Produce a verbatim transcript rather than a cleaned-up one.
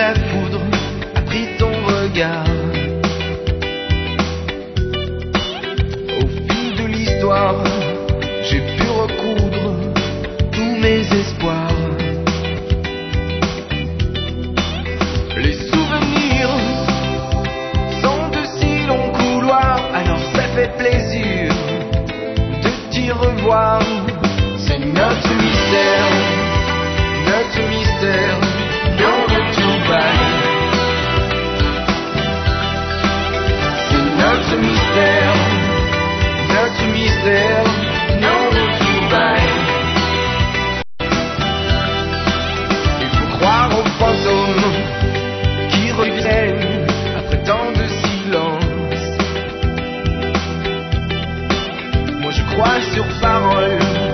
la foudre a pris ton regard. Au fil de l'histoire, j'ai pu recoudre tous mes espoirs. Les souvenirs sont de si longs couloirs, alors ça fait plaisir de t'y revoir. C'est notre mystère, notre mystère, nos retrouvailles. C'est notre mystère, notre mystère, nos retrouvailles. Il faut croire aux fantômes qui reviennent après tant de silence. Moi je crois sur parole